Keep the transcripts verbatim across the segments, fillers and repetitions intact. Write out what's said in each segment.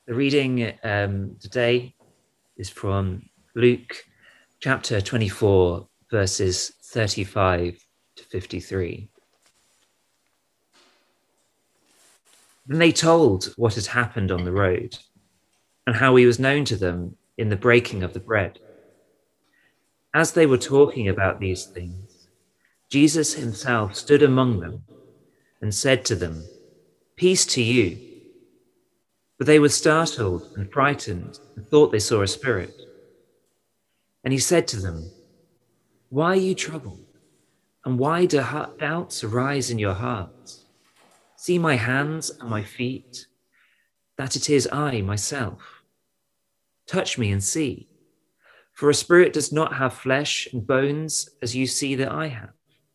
The reading um, today is from Luke chapter twenty-four, verses thirty-five to fifty-three. Then they told what had happened on the road and how he was known to them in the breaking of the bread. As they were talking about these things, Jesus himself stood among them and said to them, "Peace to you." But they were startled and frightened and thought they saw a spirit. And he said to them, "Why are you troubled? And why do doubts arise in your hearts? See my hands and my feet, that it is I myself. Touch me and see, for a spirit does not have flesh and bones as you see that I have."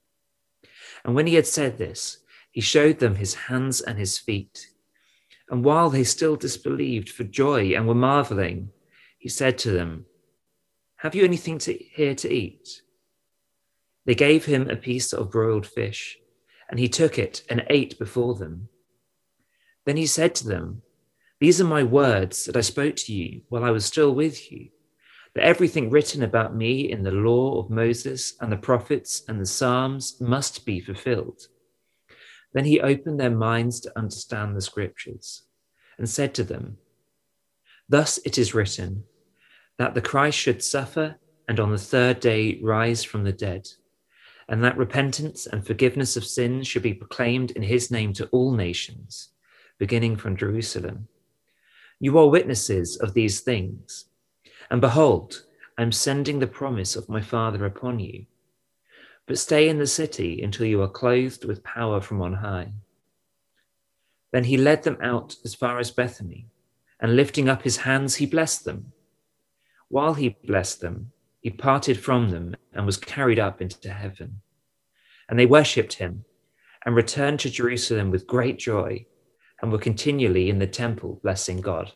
And when he had said this, he showed them his hands and his feet. And while they still disbelieved for joy and were marveling, he said to them, "Have you anything to, here to eat?" They gave him a piece of broiled fish, and he took it and ate before them. Then he said to them, "These are my words that I spoke to you while I was still with you, that everything written about me in the law of Moses and the prophets and the Psalms must be fulfilled." Then he opened their minds to understand the scriptures and said to them, "Thus it is written, that the Christ should suffer and on the third day rise from the dead, and that repentance and forgiveness of sins should be proclaimed in his name to all nations, beginning from Jerusalem. You are witnesses of these things. And behold, I am sending the promise of my Father upon you. But stay in the city until you are clothed with power from on high." Then he led them out as far as Bethany, and lifting up his hands, he blessed them. While he blessed them, he parted from them and was carried up into heaven. And they worshipped him and returned to Jerusalem with great joy and were continually in the temple blessing God.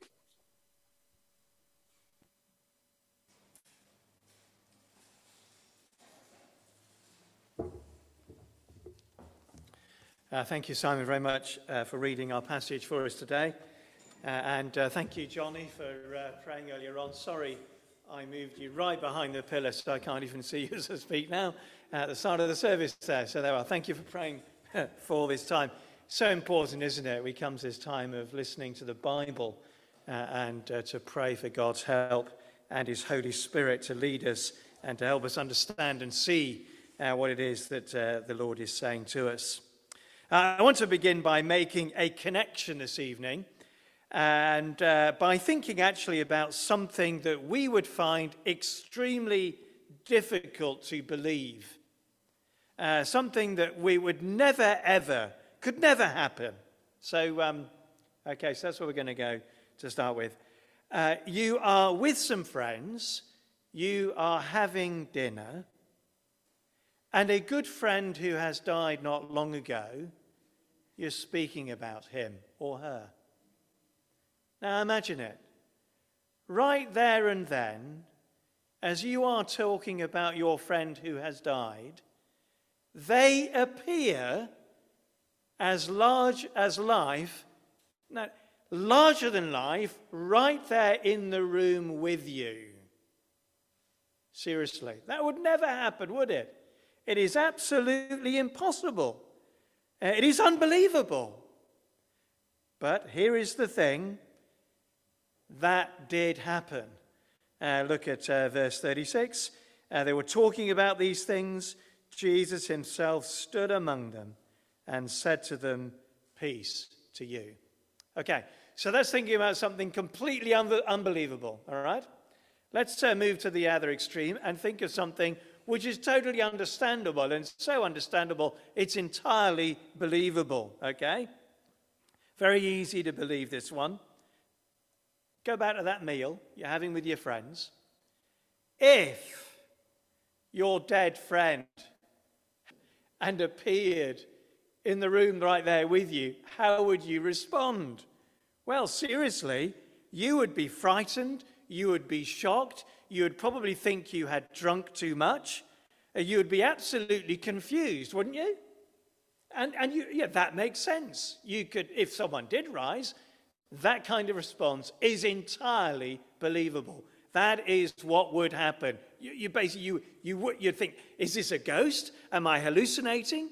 Uh, thank you, Simon, very much uh, for reading our passage for us today. Uh, and uh, thank you, Johnny, for uh, praying earlier on. Sorry, I moved you right behind the pillar, so I can't even see you as I speak now at the start of the service there. So there we are. Thank you for praying for all this time. So important, isn't it? We come to this time of listening to the Bible uh, and uh, to pray for God's help and his Holy Spirit to lead us and to help us understand and see uh, what it is that uh, the Lord is saying to us. Uh, I want to begin by making a connection this evening and uh, by thinking actually about something that we would find extremely difficult to believe. Uh, something that we would never, ever, could never happen. So, um, okay, so that's what we're going to go to start with. Uh, you are with some friends, you are having dinner, and a good friend who has died not long ago, you're speaking about him or her. Now imagine it. Right there and then, as you are talking about your friend who has died, they appear as large as life, no, larger than life, right there in the room with you. Seriously, that would never happen, would it? It is absolutely impossible. Uh, it is unbelievable. But here is the thing. That did happen. Uh, look at uh, verse thirty-six. Uh, they were talking about these things. Jesus himself stood among them and said to them, "Peace to you." Okay, so that's thinking about something completely un- unbelievable, all right? Let's uh, move to the other extreme and think of something which is totally understandable, and so understandable, it's entirely believable, okay? Very easy to believe this one. Go back to that meal you're having with your friends. If your dead friend and appeared in the room right there with you, how would you respond? Well, seriously, you would be frightened, you would be shocked, you would probably think you had drunk too much. Uh, you would be absolutely confused, wouldn't you? And, and you, yeah, that makes sense. You could, if someone did rise, That kind of response is entirely believable. That is what would happen. You, you basically, you, you would, you'd think, is this a ghost? Am I hallucinating?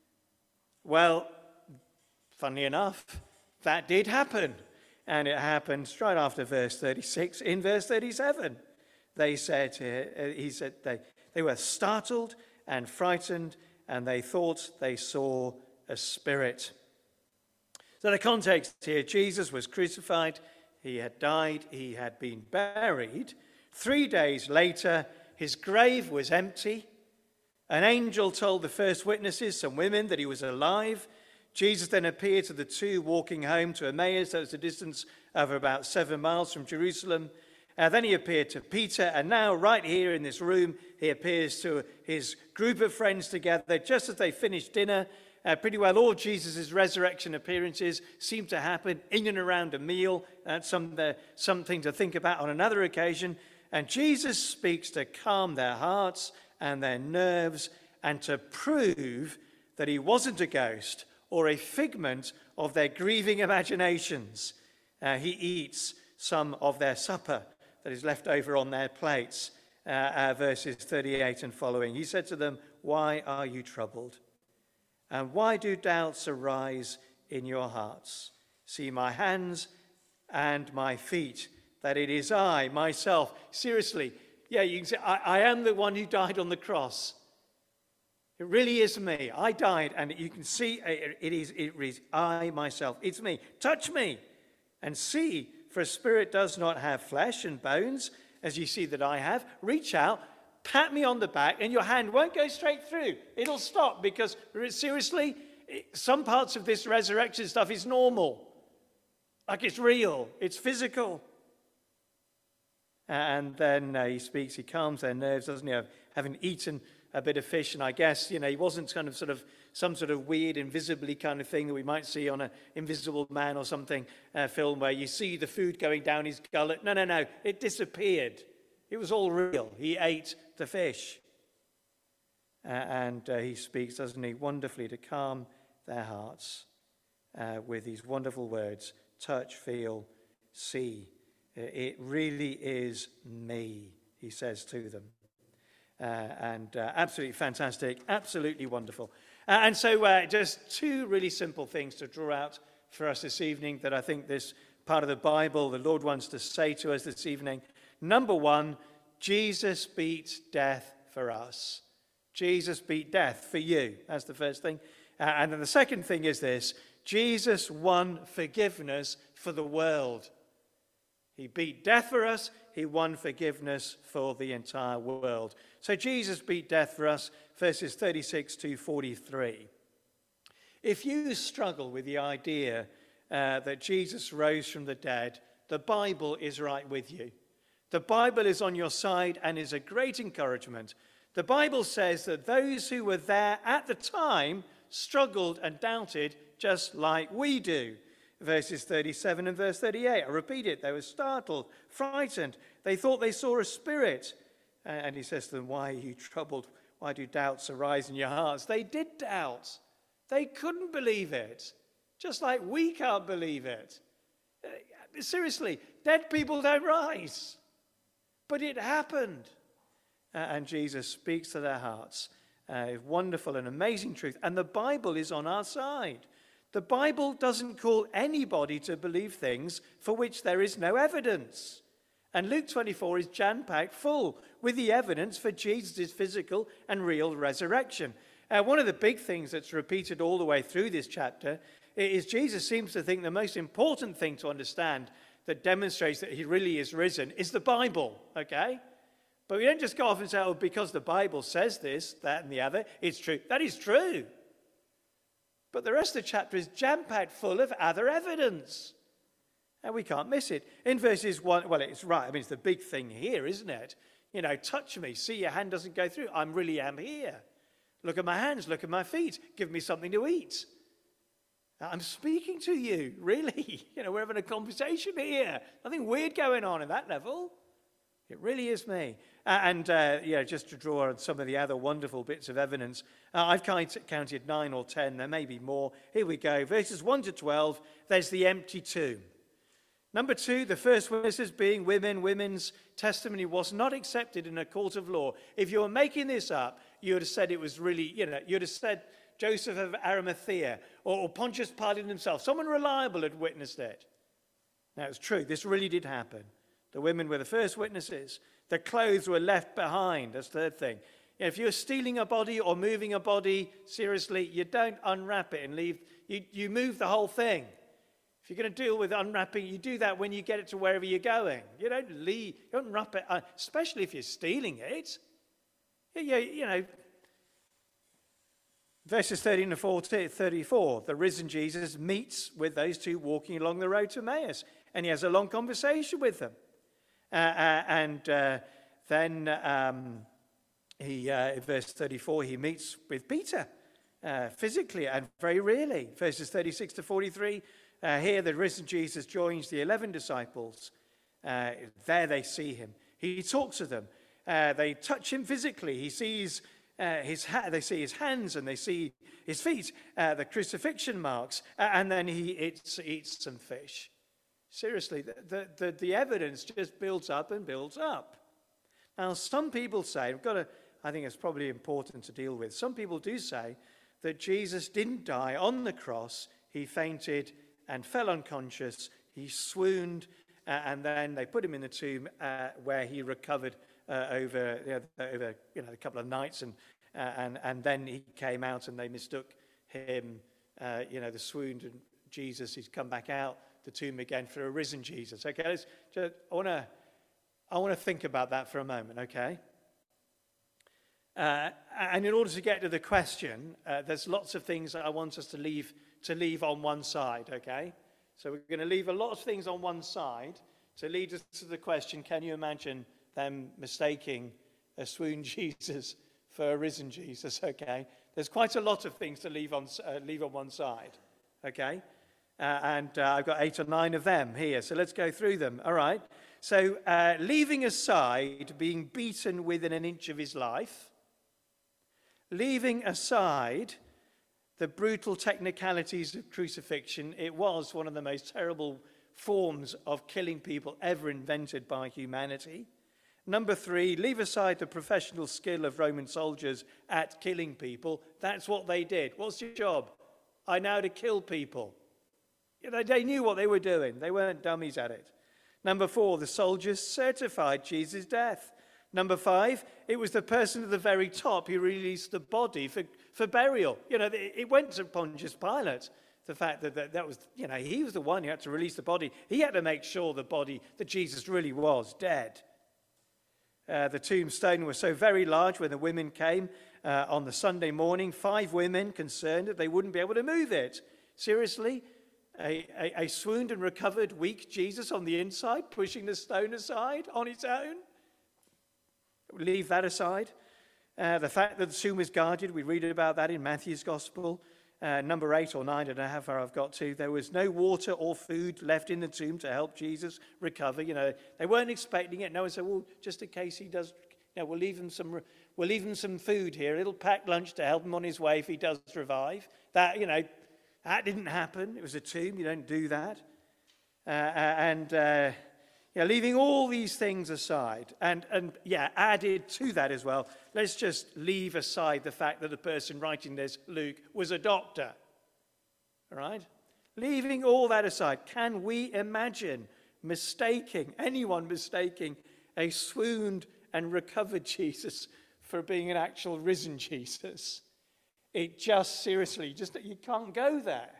Well, funnily enough, that did happen. And it happened straight after verse thirty-six. In verse thirty-seven, they said, uh, he said, they, they were startled and frightened, and they thought they saw a spirit. So the context here, Jesus was crucified, he had died, he had been buried. Three days later, his grave was empty. An angel told the first witnesses, some women, that he was alive. Jesus then appeared to the two walking home to Emmaus. That was a distance of about seven miles from Jerusalem. Uh, then he appeared to Peter, and now right here in this room, he appears to his group of friends together just as they finished dinner. Uh, pretty well all Jesus' resurrection appearances seem to happen in and around a meal. That's some, uh, something to think about on another occasion. And Jesus speaks to calm their hearts and their nerves and to prove that he wasn't a ghost or a figment of their grieving imaginations. Uh, he eats some of their supper that is left over on their plates, uh, uh, verses thirty-eight and following. He said to them, "Why are you troubled? And why do doubts arise in your hearts? See my hands and my feet, that it is I, myself." Seriously, yeah, you can say, I, I am the one who died on the cross. It really is me. I died, and you can see it, it, is, it is I, myself. It's me. Touch me and see, for a spirit does not have flesh and bones, as you see that I have. Reach out, pat me on the back, and your hand won't go straight through. It'll stop, because seriously, some parts of this resurrection stuff is normal. Like it's real. It's physical. And then uh, he speaks, he calms their nerves, doesn't he? Having eaten a bit of fish, and I guess, you know, he wasn't kind of sort of some sort of weird, invisibly kind of thing that we might see on an Invisible Man or something uh, film where you see the food going down his gullet. No, no, no. It disappeared. It was all real. He ate the fish. Uh, and uh, he speaks, doesn't he, wonderfully to calm their hearts uh, with these wonderful words: touch, feel, see. It really is me, he says to them. Uh, and uh, absolutely fantastic, absolutely wonderful. Uh, and so uh, just two really simple things to draw out for us this evening that I think this part of the Bible, the Lord wants to say to us this evening. Number one, Jesus beat death for us. Jesus beat death for you. That's the first thing. Uh, and then the second thing is this: Jesus won forgiveness for the world. He beat death for us. He won forgiveness for the entire world. So Jesus beat death for us, verses thirty-six to forty-three. If you struggle with the idea uh, that Jesus rose from the dead, the Bible is right with you. The Bible is on your side and is a great encouragement. The Bible says that those who were there at the time struggled and doubted just like we do. Verses thirty-seven and verse thirty-eight. I repeat it. They were startled, frightened. They thought they saw a spirit. And he says to them, "Why are you troubled? Why do doubts arise in your hearts?" They did doubt. They couldn't believe it. Just like we can't believe it. Seriously, dead people don't rise. But it happened. And Jesus speaks to their hearts. Uh, wonderful and amazing truth. And the Bible is on our side. The Bible doesn't call anybody to believe things for which there is no evidence. And Luke twenty-four is jam-packed full with the evidence for Jesus' physical and real resurrection. Uh, one of the big things that's repeated all the way through this chapter is Jesus seems to think the most important thing to understand that demonstrates that he really is risen is the Bible, okay? But we don't just go off and say, oh, because the Bible says this, that, and the other, it's true. That is true. But the rest of the chapter is jam-packed full of other evidence. And we can't miss it. In verses one, well, it's right. I mean, it's the big thing here, isn't it? You know, touch me. See, your hand doesn't go through. I really am here. Look at my hands. Look at my feet. Give me something to eat. I'm speaking to you, really. You know, we're having a conversation here. Nothing weird going on at that level. It really is me. Uh, and, uh, yeah, just to draw on some of the other wonderful bits of evidence, uh, I've counted nine or ten. There may be more. Here we go. Verses one to twelve, there's the empty tomb. Number two, the first witnesses being women. Women's testimony was not accepted in a court of law. If you were making this up, you would have said it was really, you know, you would have said Joseph of Arimathea or, or Pontius Pilate himself. Someone reliable had witnessed it. Now, it's true. This really did happen. The women were the first witnesses. The clothes were left behind. That's the third thing. You know, if you're stealing a body or moving a body, seriously, you don't unwrap it and leave. You, you move the whole thing. If you're going to deal with unwrapping, you do that when you get it to wherever you're going. You don't leave, you don't wrap it, uh, especially if you're stealing it. You, you, you know, verses thirteen to thirty-four, the risen Jesus meets with those two walking along the road to Emmaus, and he has a long conversation with them. Uh, uh, and uh, then um, he, uh, in verse thirty-four, he meets with Peter uh, physically and very really. Verses thirty-six to forty-three, Uh, here, the risen Jesus joins the eleven disciples. Uh, there they see him. He talks to them. Uh, they touch him physically. He sees uh, his ha- they see his hands and they see his feet, uh, the crucifixion marks, uh, and then he eats, eats some fish. Seriously, the, the, the, the evidence just builds up and builds up. Now, some people say, I've got to, I think it's probably important to deal with. Some people do say that Jesus didn't die on the cross. He fainted and fell unconscious. He swooned, uh, and then they put him in the tomb uh, where he recovered uh, over, you know, over you know, a couple of nights, and uh, and and then he came out, and they mistook him, uh, you know, the swooned and Jesus. He's come back out the tomb again for a risen Jesus. Okay, let's just, I want to I want to think about that for a moment. Okay. Uh, and in order to get to the question, uh, there's lots of things that I want us to leave to leave on one side, okay? So we're going to leave a lot of things on one side to lead us to the question, can you imagine them mistaking a swooned Jesus for a risen Jesus, okay? There's quite a lot of things to leave on, uh, leave on one side, okay? Uh, and uh, I've got eight or nine of them here, so let's go through them, all right? So uh, leaving aside being beaten within an inch of his life, leaving aside the brutal technicalities of crucifixion, it was one of the most terrible forms of killing people ever invented by humanity. Number three, leave aside the professional skill of Roman soldiers at killing people. That's what they did. What's your job? I know how to kill people. You know, they knew what they were doing. They weren't dummies at it. Number four, the soldiers certified Jesus' death. Number five, it was the person at the very top who released the body for, for burial. You know, it went to Pontius Pilate. The fact that, that that was, you know, he was the one who had to release the body. He had to make sure the body, that Jesus really was dead. Uh, the tombstone was so very large when the women came uh, on the Sunday morning, five women concerned that they wouldn't be able to move it. Seriously? A, a, a swooned and recovered weak Jesus on the inside, pushing the stone aside on its own? Leave that aside. Uh, the fact that the tomb was guarded, we read about that in Matthew's Gospel. Uh, number eight or nine, I don't know how far I've got to. There was no water or food left in the tomb to help Jesus recover. You know, they weren't expecting it. No one said, well, just in case he does, you know, we'll leave him some, we'll leave him some food here, a little packed lunch to help him on his way if he does revive. That, you know, that didn't happen. It was a tomb. You don't do that. Uh, and... Uh, Yeah, leaving all these things aside, and, and yeah, added to that as well, let's just leave aside the fact that the person writing this, Luke, was a doctor. All right? Leaving all that aside, can we imagine mistaking, anyone mistaking a swooned and recovered Jesus for being an actual risen Jesus? It just, seriously, just you can't go there.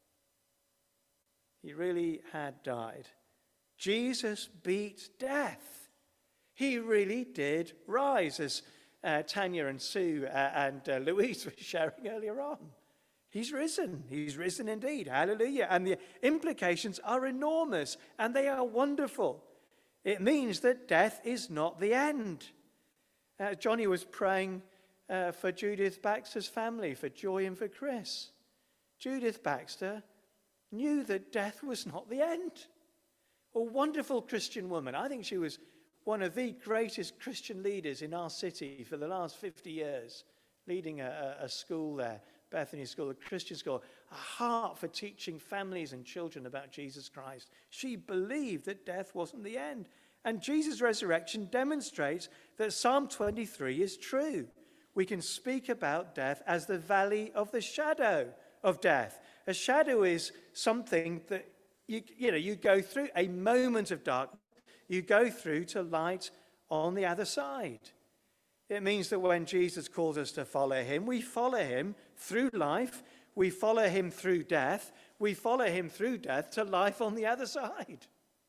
He really had died. Jesus beat death. He really did rise, as uh, Tanya and Sue uh, and uh, Louise were sharing earlier on. He's risen. He's risen indeed. Hallelujah. And the implications are enormous, and they are wonderful. It means that death is not the end. Uh, Johnny was praying uh, for Judith Baxter's family, for Joy and for Chris. Judith Baxter knew that death was not the end. A wonderful Christian woman. I think she was one of the greatest Christian leaders in our city for the last fifty years, leading a, a school there, Bethany School, a Christian school, a heart for teaching families and children about Jesus Christ. She believed that death wasn't the end. And Jesus' resurrection demonstrates that Psalm twenty-three is true. We can speak about death as the valley of the shadow of death. A shadow is something that you, you know, you go through, a moment of darkness, you go through to light on the other side. It means that when Jesus calls us to follow him, we follow him through life, we follow him through death, we follow him through death to life on the other side.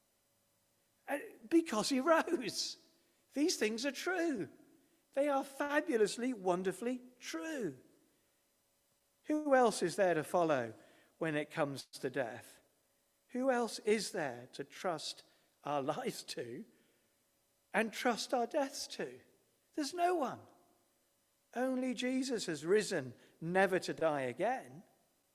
Because he rose. These things are true. They are fabulously, wonderfully true. Who else is there to follow when it comes to death? Who else is there to trust our lives to and trust our deaths to? There's no one. Only Jesus has risen, never to die again.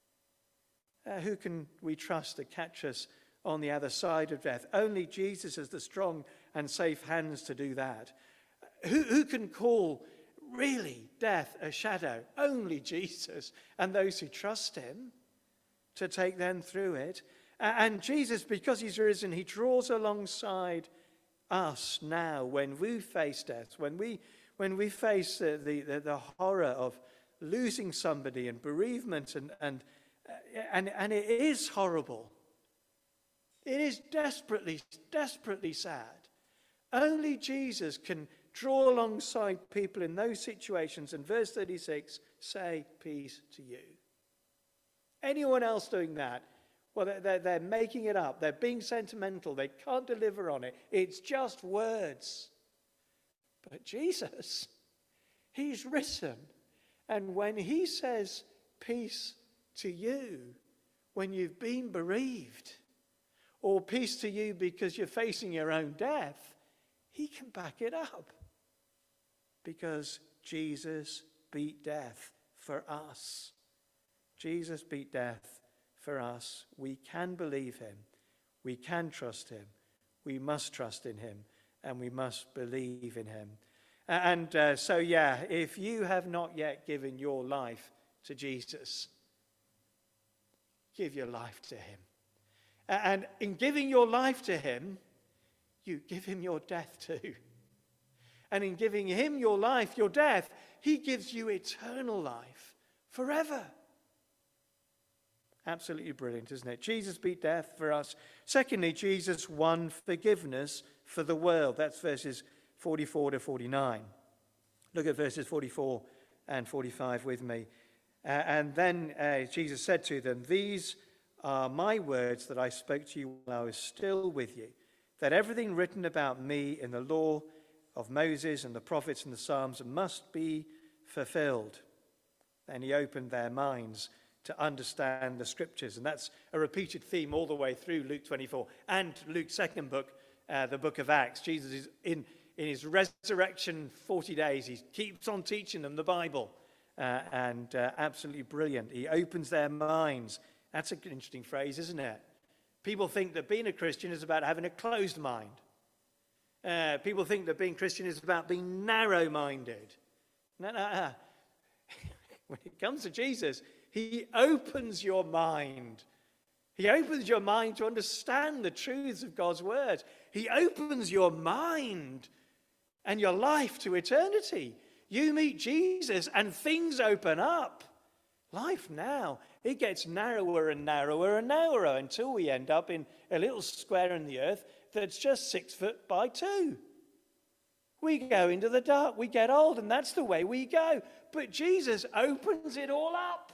Uh, who can we trust to catch us on the other side of death? Only Jesus has the strong and safe hands to do that. Who, who can call really death a shadow? Only Jesus and those who trust him to take them through it. And Jesus, because he's risen, he draws alongside us now when we face death, when we when we face uh, the, the the horror of losing somebody and bereavement, and and uh, and and it is horrible. It is desperately, desperately sad. Only Jesus can draw alongside people in those situations, and verse thirty-six, say peace to you. Anyone else doing that? Well, they're, they're making it up. They're being sentimental. They can't deliver on it. It's just words. But Jesus, he's risen. And when he says peace to you, when you've been bereaved, or peace to you because you're facing your own death, he can back it up. Because Jesus beat death for us. Jesus beat death for us. We can believe him. We can trust him. We must trust in him. And we must believe in him. And uh, so, yeah, if you have not yet given your life to Jesus, give your life to him. And in giving your life to him, you give him your death too. And in giving him your life, your death, he gives you eternal life forever. Absolutely brilliant, isn't it? Jesus beat death for us. Secondly, Jesus won forgiveness for the world. That's verses forty-four to forty-nine. Look at verses forty-four and forty-five with me. Uh, and then uh, Jesus said to them, "These are my words that I spoke to you while I was still with you, that everything written about me in the law of Moses and the prophets and the Psalms must be fulfilled." Then he opened their minds to understand the scriptures. And that's a repeated theme all the way through Luke twenty-four and Luke's second book, uh, the book of Acts. Jesus is in, in his resurrection forty days. He keeps on teaching them the Bible. Uh, and uh, absolutely brilliant. He opens their minds. That's an interesting phrase, isn't it? People think that being a Christian is about having a closed mind. Uh, people think that being Christian is about being narrow-minded. No, no, no. When it comes to Jesus, he opens your mind. He opens your mind to understand the truths of God's word. He opens your mind and your life to eternity. You meet Jesus and things open up. Life now, it gets narrower and narrower and narrower until we end up in a little square in the earth that's just six foot by two. We go into the dark, we get old, and that's the way we go. But Jesus opens it all up.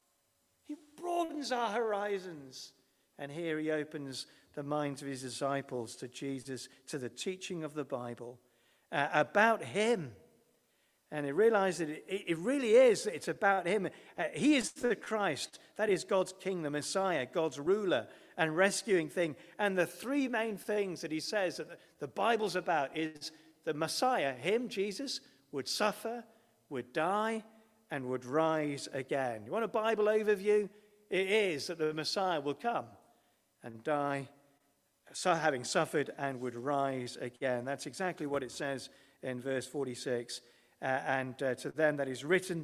He broadens our horizons. And here he opens the minds of his disciples to Jesus, to the teaching of the Bible, uh, about him. And they realize that it, it really is, it's about him. Uh, he is the Christ. That is God's king, the Messiah, God's ruler and rescuing thing. And the three main things that he says that the Bible's about is the Messiah, him, Jesus, would suffer, would die, and would rise again. You want a Bible overview? It is that the Messiah will come and die, so having suffered, and would rise again. That's exactly what it says in verse forty-six. Uh, and uh, to them that is written,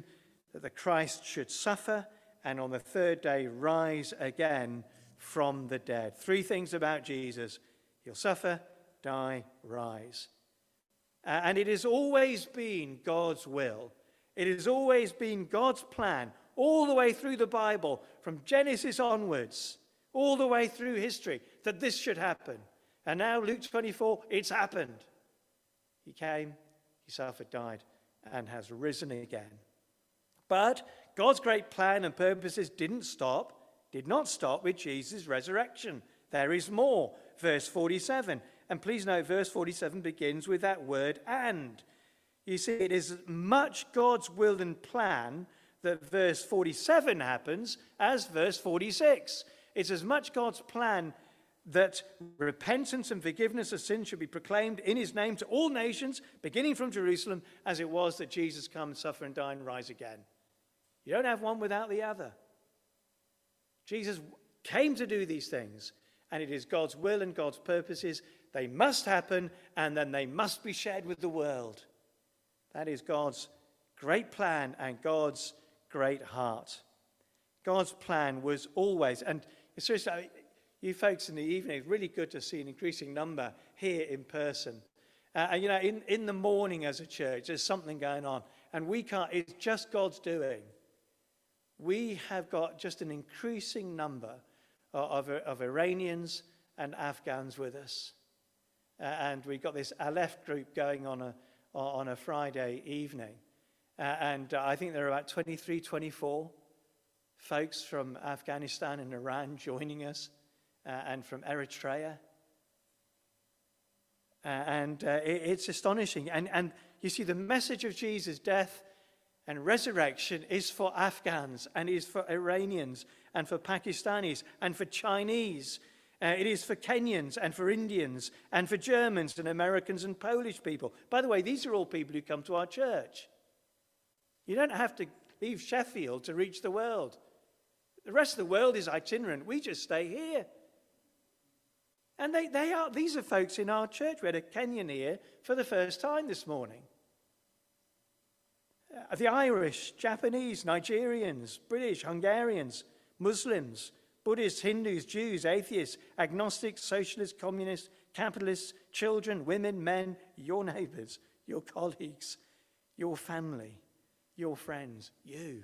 that the Christ should suffer and on the third day rise again from the dead. Three things about Jesus: he'll suffer, die, rise. Uh, and it has always been God's will. It has always been God's plan, all the way through the Bible, from Genesis onwards, all the way through history, that this should happen. And now, Luke twenty-four, it's happened. He came, he suffered, died, and has risen again. But God's great plan and purposes didn't stop, did not stop with Jesus' resurrection. There is more. Verse forty-seven. And please note, verse forty-seven begins with that word "and." You see, it is as much God's will and plan that verse forty-seven happens as verse forty-six. It's as much God's plan that repentance and forgiveness of sin should be proclaimed in his name to all nations, beginning from Jerusalem, as it was that Jesus come and suffer and die and rise again. You don't have one without the other. Jesus came to do these things, and it is God's will and God's purposes. They must happen, and then they must be shared with the world. That is God's great plan and God's great heart. God's plan was always, and seriously, you folks in the evening, it's really good to see an increasing number here in person. Uh, and you know, in, in the morning as a church, there's something going on, and we can't, it's just God's doing. We have got just an increasing number of, of, of Iranians and Afghans with us. Uh, and we've got this Aleph group going on a, on a Friday evening. Uh, and uh, I think there are about twenty-three, twenty-four folks from Afghanistan and Iran joining us, uh, and from Eritrea. Uh, and uh, it, it's astonishing. And, and you see, the message of Jesus' death and resurrection is for Afghans, and is for Iranians, and for Pakistanis, and for Chinese. Uh, it is for Kenyans, and for Indians, and for Germans, and Americans, and Polish people. By the way, these are all people who come to our church. You don't have to leave Sheffield to reach the world. The rest of the world is itinerant. We just stay here. And they, they are, these are folks in our church. We had a Kenyan here for the first time this morning. Uh, the Irish, Japanese, Nigerians, British, Hungarians, Muslims, Buddhists, Hindus, Jews, atheists, agnostics, socialists, communists, capitalists, children, women, men, your neighbors, your colleagues, your family, your friends, you.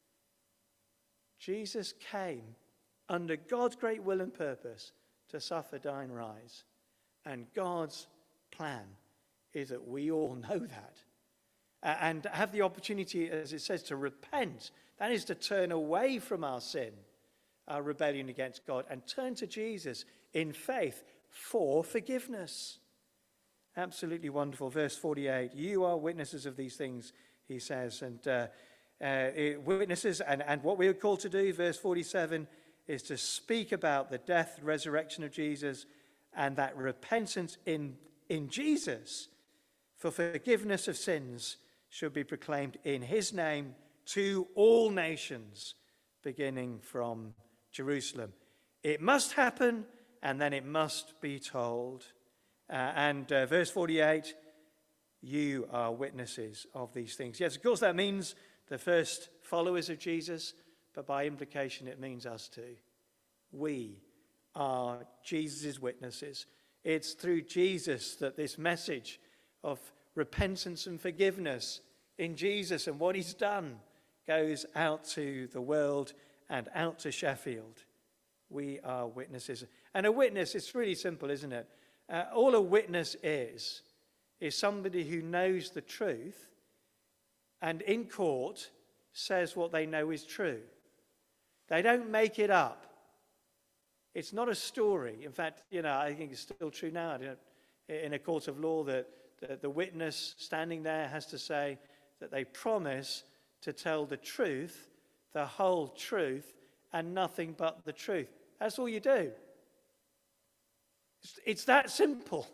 Jesus came under God's great will and purpose to suffer, die, and rise. And God's plan is that we all know that. Uh, and have the opportunity, as it says, to repent. That is to turn away from our sin, our rebellion against God, and turn to Jesus in faith for forgiveness. Absolutely wonderful. Verse forty-eight, you are witnesses of these things, he says. And uh, uh, witnesses, and, and what we are called to do, verse forty-seven, is to speak about the death, resurrection of Jesus, and that repentance in, in Jesus for forgiveness of sins should be proclaimed in his name to all nations, beginning from Jerusalem. It must happen, and then it must be told. Uh, and uh, verse forty-eight, you are witnesses of these things. Yes, of course, that means the first followers of Jesus, but by implication, it means us too. We are Jesus' witnesses. It's through Jesus that this message of repentance and forgiveness in Jesus and what he's done goes out to the world and out to Sheffield. We are witnesses. And a witness, it's really simple, isn't it? Uh, all a witness is, is somebody who knows the truth and in court says what they know is true. They don't make it up. It's not a story. In fact, you know, I think it's still true now in a court of law that the, the witness standing there has to say that they promise to tell the truth, the whole truth, and nothing but the truth. That's all you do. It's, it's that simple.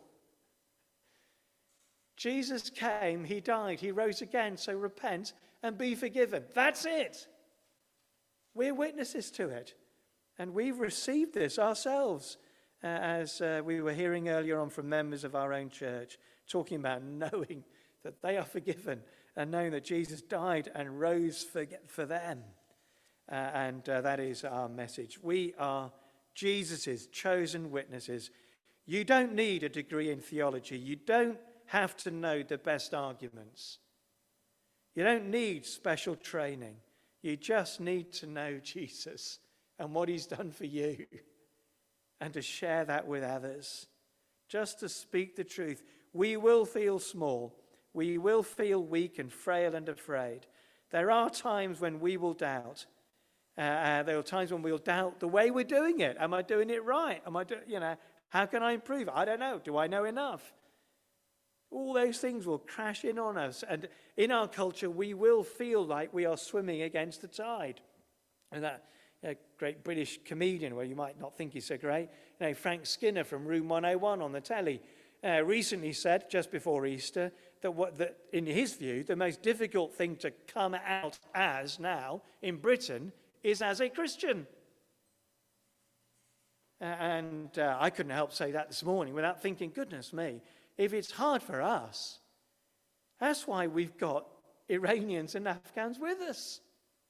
Jesus came, he died, he rose again, so repent and be forgiven. That's it. We're witnesses to it. And we've received this ourselves, uh, as uh, we were hearing earlier on from members of our own church, talking about knowing that they are forgiven and knowing that Jesus died and rose for, for them. Uh, and uh, that is our message. We are Jesus's chosen witnesses. You don't need a degree in theology. You don't have to know the best arguments. You don't need special training. You just need to know Jesus and what he's done for you, and to share that with others. Just to speak the truth. We will feel small. We will feel weak and frail and afraid. There are times when we will doubt. Uh, uh, there are times when we'll doubt the way we're doing it. Am I doing it right? Am I do, you know, how can I improve? I don't know. Do I know enough? All those things will crash in on us. And in our culture, we will feel like we are swimming against the tide. And that you know, great British comedian, well, you might not think he's so great, you know, Frank Skinner from Room one oh one on the telly, uh, recently said, just before Easter, that, what, that in his view, the most difficult thing to come out as now in Britain is as a Christian. Uh, and uh, I couldn't help say that this morning without thinking, goodness me, if it's hard for us, that's why we've got Iranians and Afghans with us.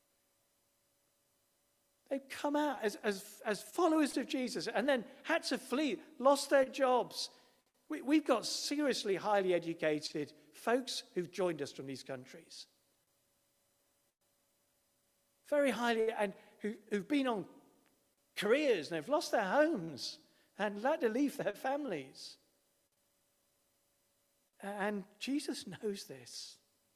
They've come out as, as, as followers of Jesus and then had to flee, lost their jobs. We, we've got seriously highly educated folks who've joined us from these countries. Very highly, and who, who've been on careers and they've lost their homes and had to leave their families. And Jesus knows this.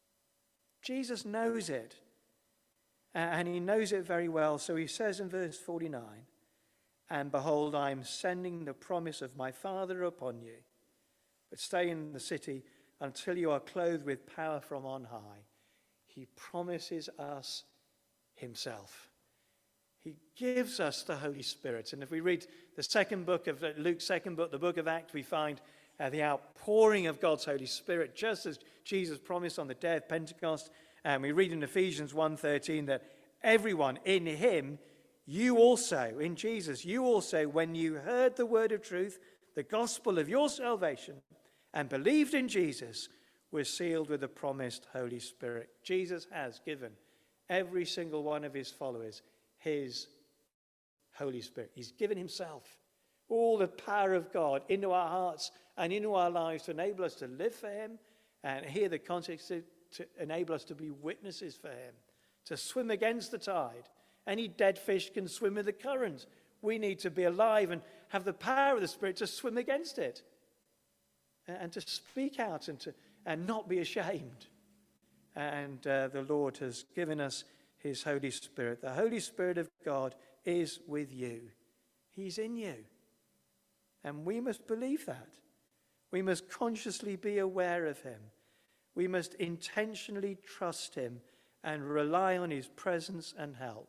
Jesus knows it. And he knows it very well. So he says in verse forty-nine, and behold, I am sending the promise of my Father upon you. But stay in the city until you are clothed with power from on high. He promises us himself. He gives us the Holy Spirit. And if we read the second book of Luke's second book, the book of Acts, we find uh, the outpouring of God's Holy Spirit, just as Jesus promised on the day of Pentecost. And we read in Ephesians one thirteen that everyone in him, you also, in Jesus, you also, when you heard the word of truth, the gospel of your salvation, and believed in Jesus, were sealed with the promised Holy Spirit. Jesus has given every single one of his followers his Holy Spirit. He's given himself all the power of God into our hearts and into our lives to enable us to live for him. And here the context is to enable us to be witnesses for him, to swim against the tide. Any dead fish can swim with the current. We need to be alive and have the power of the Spirit to swim against it and to speak out and to and not be ashamed. And uh, the Lord has given us his Holy Spirit. The Holy Spirit of God is with you. He's in you. And we must believe that. We must consciously be aware of him. We must intentionally trust him and rely on his presence and help.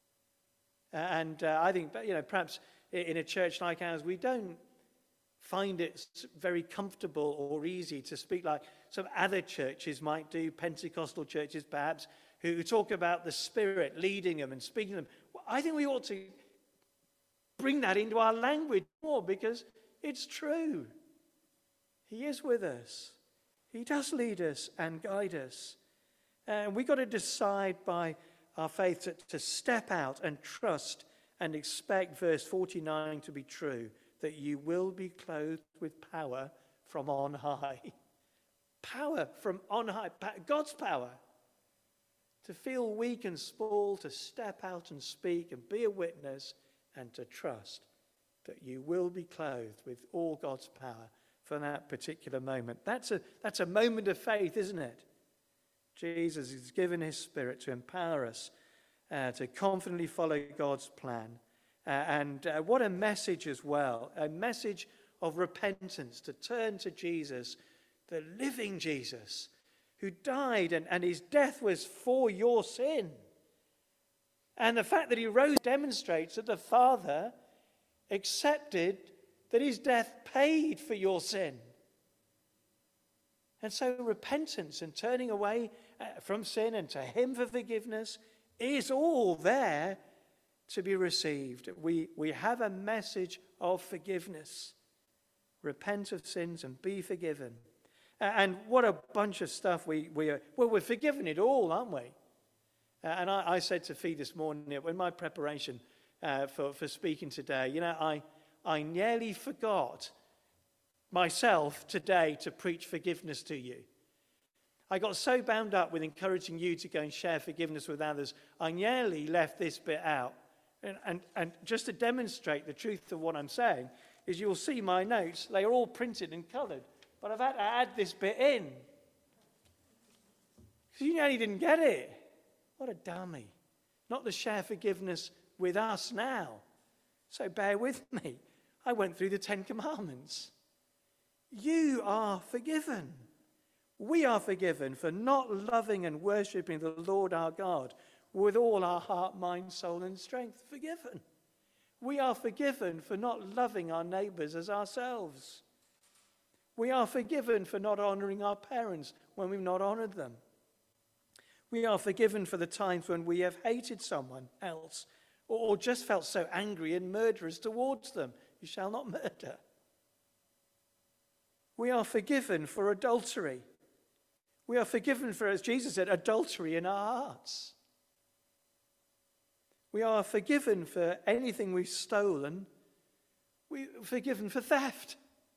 And uh, I think, you know, perhaps in a church like ours, we don't find it very comfortable or easy to speak like some other churches might do, Pentecostal churches perhaps, who talk about the Spirit leading them and speaking to them. Well, I think we ought to bring that into our language more, because it's true. He is with us. He does lead us and guide us. And we've got to decide by our faith to, to step out and trust and expect verse forty-nine to be true, that you will be clothed with power from on high. Power from on high. God's power. To feel weak and small, to step out and speak and be a witness, and to trust that you will be clothed with all God's power for that particular moment. That's a, that's a moment of faith, isn't it? Jesus has given his Spirit to empower us uh, to confidently follow God's plan. Uh, and uh, what a message as well, a message of repentance, to turn to Jesus, the living Jesus, who died and, and his death was for your sin. And the fact that he rose demonstrates that the Father accepted that his death paid for your sin. And so repentance and turning away from sin and to him for forgiveness is all there to be received. We, we have a message of forgiveness. Repent of sins and be forgiven. And what a bunch of stuff we, we are. Well, we're forgiven it all, aren't we? Uh, and I, I said to Fee this morning, in my preparation uh, for, for speaking today, you know, I, I nearly forgot myself today to preach forgiveness to you. I got so bound up with encouraging you to go and share forgiveness with others, I nearly left this bit out. And, and, and just to demonstrate the truth of what I'm saying, is you'll see my notes, they are all printed and coloured, but I've had to add this bit in. Because you nearly didn't get it. What a dummy. Not to share forgiveness with us now. So bear with me. I went through the Ten Commandments. You are forgiven. We are forgiven for not loving and worshipping the Lord our God with all our heart, mind, soul, and strength. Forgiven. We are forgiven for not loving our neighbours as ourselves. We are forgiven for not honouring our parents when we've not honoured them. We are forgiven for the times when we have hated someone else or just felt so angry and murderous towards them. You shall not murder. We are forgiven for adultery. We are forgiven for, as Jesus said, adultery in our hearts. We are forgiven for anything we've stolen. We're forgiven for theft.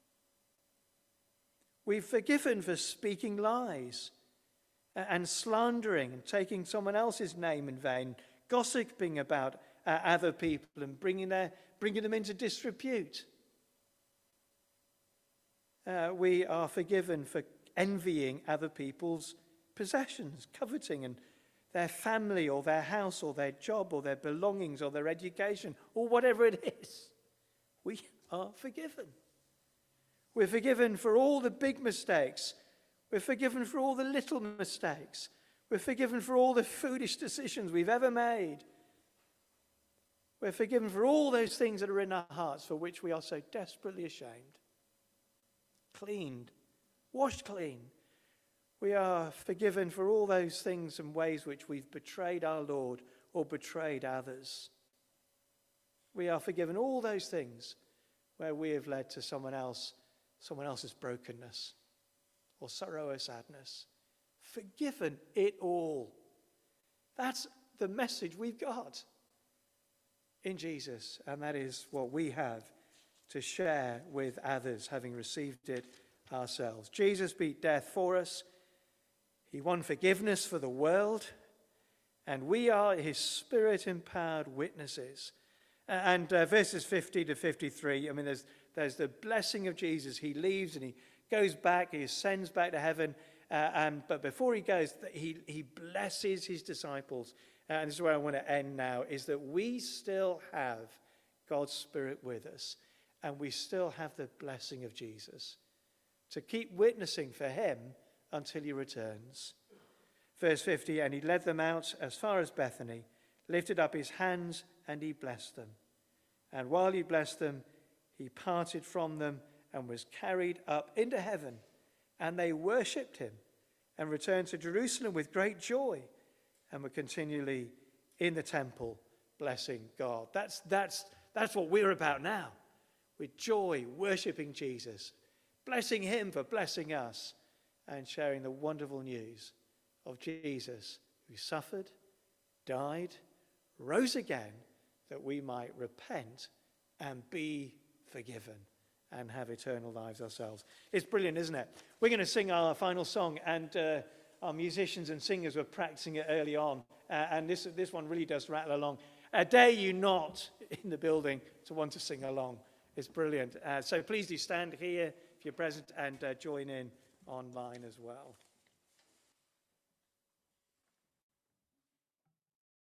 We're forgiven for speaking lies and slandering and taking someone else's name in vain, gossiping about uh, other people and bringing, their, bringing them into disrepute. Uh, we are forgiven for envying other people's possessions, coveting and their family or their house or their job or their belongings or their education or whatever it is. We are forgiven. We're forgiven for all the big mistakes. We're forgiven for all the little mistakes. We're forgiven for all the foolish decisions we've ever made. We're forgiven for all those things that are in our hearts for which we are so desperately ashamed. Cleaned, washed clean. We are forgiven for all those things and ways which we've betrayed our Lord or betrayed others. We are forgiven all those things where we have led to someone else, someone else's brokenness or sorrow or sadness. Forgiven it all. That's the message we've got in Jesus, and that is what we have to share with others, having received it ourselves. Jesus beat death for us. He won forgiveness for the world, and we are his Spirit-empowered witnesses. And uh, verses fifty to fifty-three, I mean, there's, there's the blessing of Jesus. He leaves and he goes back, he ascends back to heaven, uh, and, but before he goes, he, he blesses his disciples. Uh, and this is where I want to end now, is that we still have God's Spirit with us, and we still have the blessing of Jesus to keep witnessing for him until he returns. Verse fifty, and he led them out as far as Bethany, lifted up his hands, and he blessed them. And while he blessed them, he parted from them and was carried up into heaven. And they worshipped him and returned to Jerusalem with great joy and were continually in the temple blessing God. That's, that's, that's what we're about now. With joy, worshipping Jesus, blessing him for blessing us, and sharing the wonderful news of Jesus who suffered, died, rose again, that we might repent and be forgiven and have eternal lives ourselves. It's brilliant, isn't it? We're going to sing our final song, and uh, our musicians and singers were practicing it early on, uh, and this, this one really does rattle along. Uh, dare you not in the building to want to sing along. It's brilliant. Uh, so please do stand here if you're present and uh, join in online as well.